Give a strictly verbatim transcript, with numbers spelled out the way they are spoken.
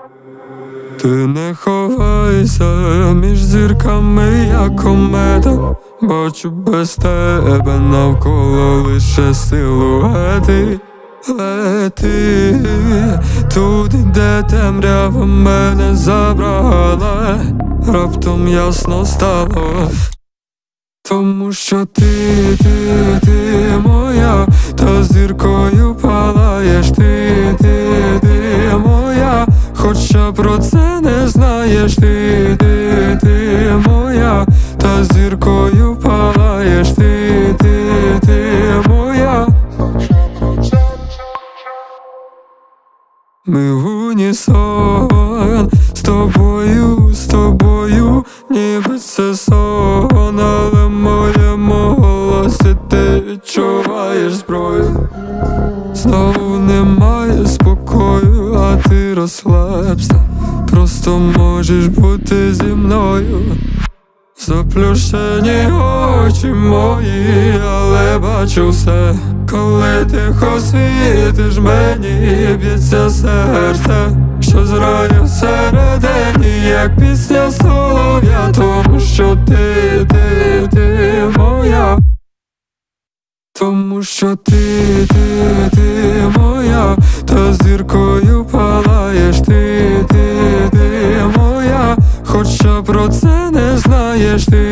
Ти не ховайся між зірками, як комета. Бачу без тебе навколо лише силуети. Лети туди, де темрява мене забрала. Раптом ясно стало, тому що ти, ти, ти моя, та зіркою палаєш. Ти, ти, ти моя, хоча про це не знаєш. Ти, ти, ти моя, та зіркою палаєш. Ти, ти, ти моя. Ми в унісон з тобою, з тобою, ніби це сон, але в моєму голосі ти відчуваєш зброю. Знову немає спокою, а ти розслабся, просто можеш бути зі мною. Заплющені очі мої, але бачу все. Коли тихо світиш мені, б'ється серце, що зрає всередині, як пісня солов'я. Тому що ти, ти, ти моя. Тому що ти, ти, ти моя, та зіркою палаєш. Ти, ти, ти моя, хоча про це не знаєш. Ти